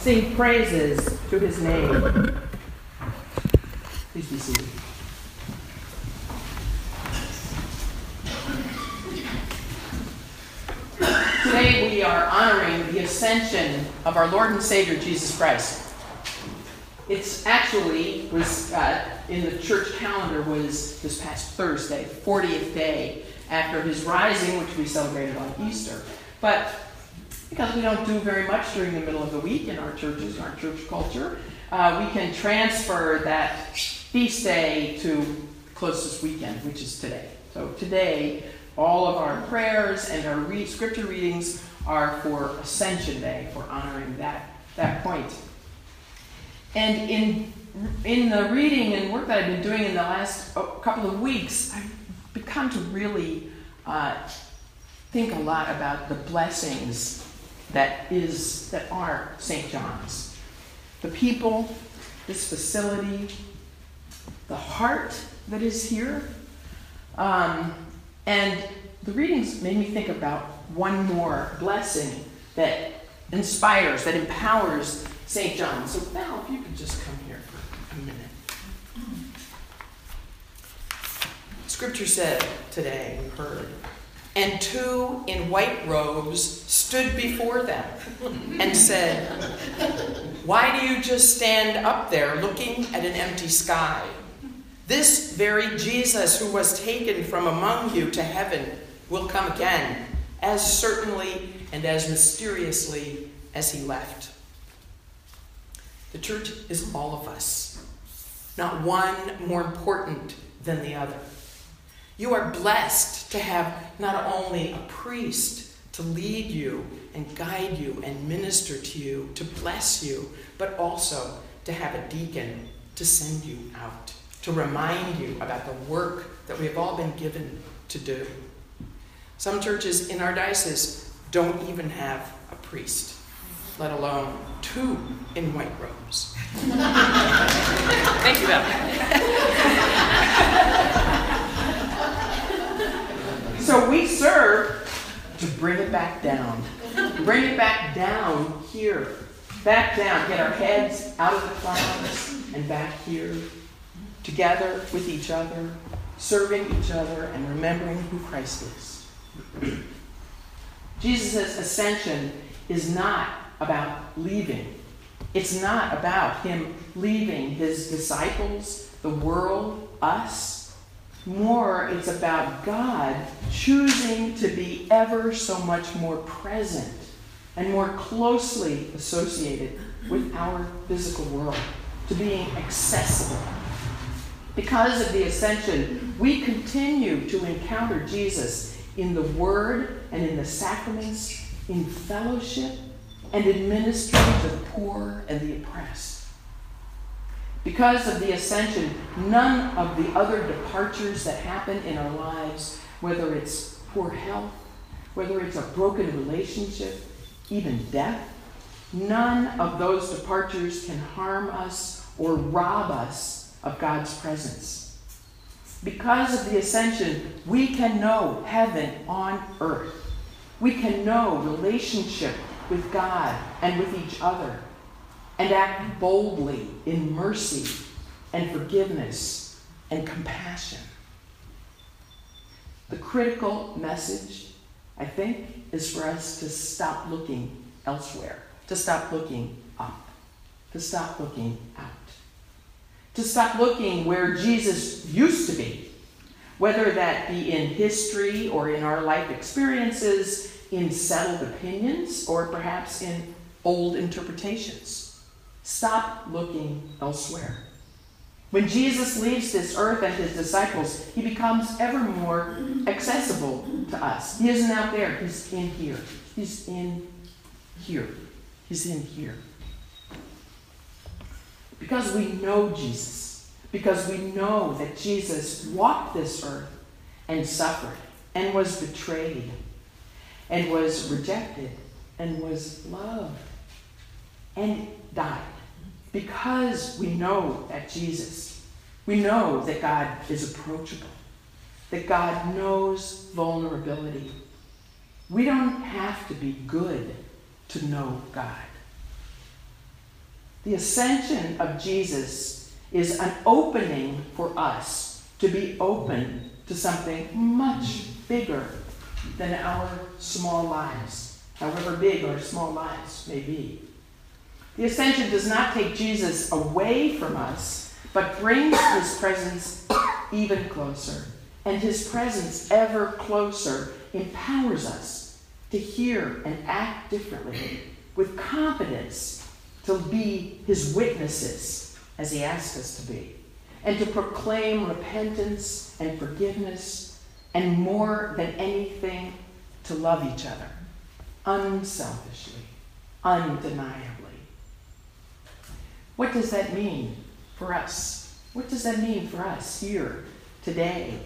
sing praises to his name. Please be seated. Today we are honoring the ascension of our Lord and Savior, Jesus Christ. It's actually in the church calendar was this past Thursday, 40th day after his rising, which we celebrated on Easter. But because we don't do very much during the middle of the week in our churches, in our church culture, we can transfer that feast day to the closest weekend, which is today. So today, all of our prayers and our scripture readings are for Ascension Day, for honoring that point. And in the reading and work that I've been doing in the last couple of weeks, I've become to really think a lot about the blessings that are St. John's. The people, this facility, the heart that is here. And the readings made me think about one more blessing that inspires, that empowers St. John. So Val, if you could just come here for a minute. Scripture said today, we heard, and two in white robes stood before them and said, "Why do you just stand up there looking at an empty sky? This very Jesus who was taken from among you to heaven will come again, as certainly and as mysteriously as he left." The church is all of us, not one more important than the other. You are blessed to have not only a priest to lead you and guide you and minister to you, to bless you, but also to have a deacon to send you out, to remind you about the work that we have all been given to do. Some churches in our diocese don't even have a priest, let alone two in white robes. Thank you, Beth. So we serve to bring it back down. Bring it back down here. Back down. Get our heads out of the clouds and back here. Together with each other, serving each other, and remembering who Christ is. Jesus' ascension is not about leaving. It's not about him leaving his disciples, the world, us. More, it's about God choosing to be ever so much more present and more closely associated with our physical world, to being accessible. Because of the ascension, we continue to encounter Jesus in the Word and in the sacraments, in fellowship, and in ministering to the poor and the oppressed. Because of the ascension, none of the other departures that happen in our lives, whether it's poor health, whether it's a broken relationship, even death, none of those departures can harm us or rob us of God's presence. Because of the ascension, we can know heaven on earth. We can know relationship with God and with each other, and act boldly in mercy and forgiveness and compassion. The critical message, I think, is for us to stop looking elsewhere, to stop looking up, to stop looking out, to stop looking where Jesus used to be, whether that be in history or in our life experiences, in settled opinions, or perhaps in old interpretations. Stop looking elsewhere. When Jesus leaves this earth and his disciples, he becomes ever more accessible to us. He isn't out there. He's in here. He's in here. He's in here. Because we know Jesus. Because we know that Jesus walked this earth and suffered and was betrayed and was rejected and was loved and died. Because we know that Jesus, we know that God is approachable, that God knows vulnerability. We don't have to be good to know God. The ascension of Jesus is an opening for us to be open to something much bigger than our small lives, however big our small lives may be. The ascension does not take Jesus away from us, but brings his presence even closer. And his presence ever closer empowers us to hear and act differently, with confidence to be his witnesses as he asks us to be, and to proclaim repentance and forgiveness, and more than anything, to love each other unselfishly, undeniably. What does that mean for us? What does that mean for us here today?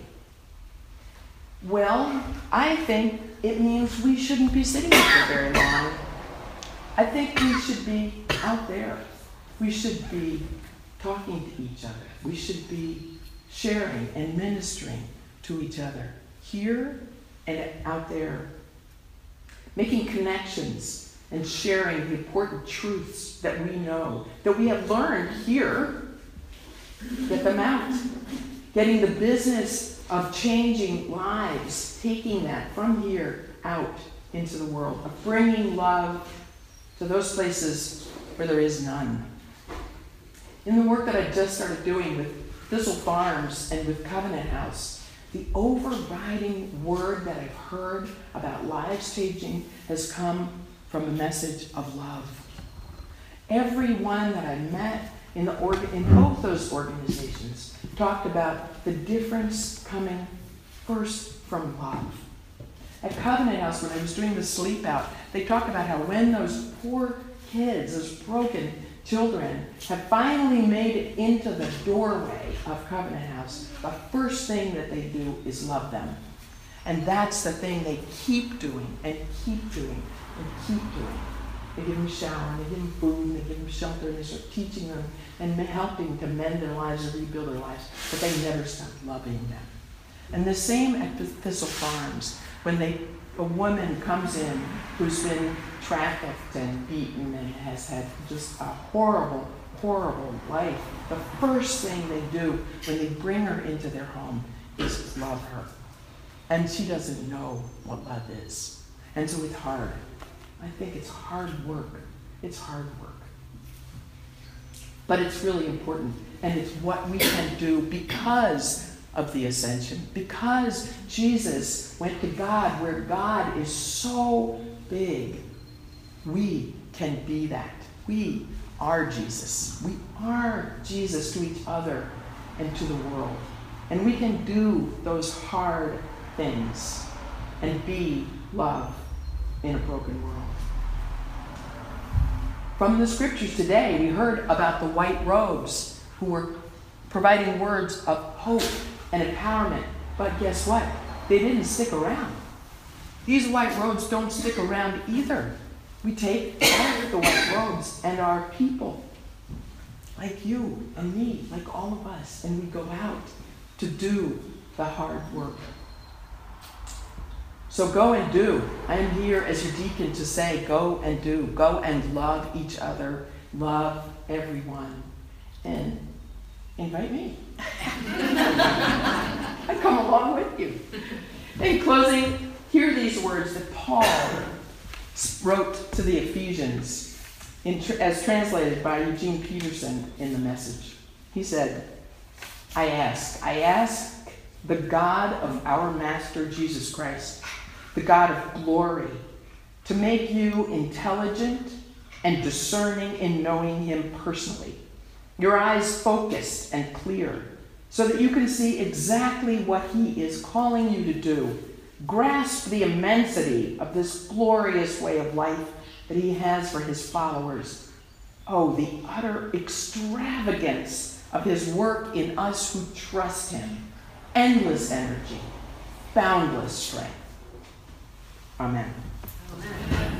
Well, I think it means we shouldn't be sitting here for very long. I think we should be out there. We should be talking to each other. We should be sharing and ministering to each other here and out there, making connections and sharing the important truths that we know, that we have learned here. Get them out. Getting the business of changing lives, taking that from here out into the world, of bringing love to those places where there is none. In the work that I just started doing with Thistle Farms and with Covenant House, the overriding word that I've heard about lives changing has come from a message of love. Everyone that I met in both those organizations talked about the difference coming first from love. At Covenant House, when I was doing the sleep out, they talked about how when those poor kids, those broken children, have finally made it into the doorway of Covenant House, the first thing that they do is love them. And that's the thing they keep doing and keep doing and keep doing. They give them a shower, and they give them food, and they give them shelter, and they start teaching them and helping to mend their lives and rebuild their lives, but they never stop loving them. And the same at Thistle Farms, when a woman comes in who's been trafficked and beaten and has had just a horrible, horrible life, the first thing they do when they bring her into their home is love her. And she doesn't know what love is. And so it's hard. I think it's hard work. It's hard work. But it's really important. And it's what we can do because of the ascension. Because Jesus went to God, where God is so big, we can be that. We are Jesus. We are Jesus to each other and to the world. And we can do those hard things and be love in a broken world. From the scriptures today, we heard about the white robes who were providing words of hope and empowerment. But guess what? They didn't stick around. These white robes don't stick around either. We take off the white robes and our people, like you and me, like all of us, and we go out to do the hard work. So go and do. I am here as your deacon to say, go and do. Go and love each other. Love everyone. And invite me. I come along with you. In closing, hear these words that Paul wrote to the Ephesians as translated by Eugene Peterson in The Message. He said, I ask the God of our Master Jesus Christ, the God of glory, to make you intelligent and discerning in knowing him personally, your eyes focused and clear, so that you can see exactly what he is calling you to do. Grasp the immensity of this glorious way of life that he has for his followers. Oh, the utter extravagance of his work in us who trust him. Endless energy, boundless strength. Amen. Amen.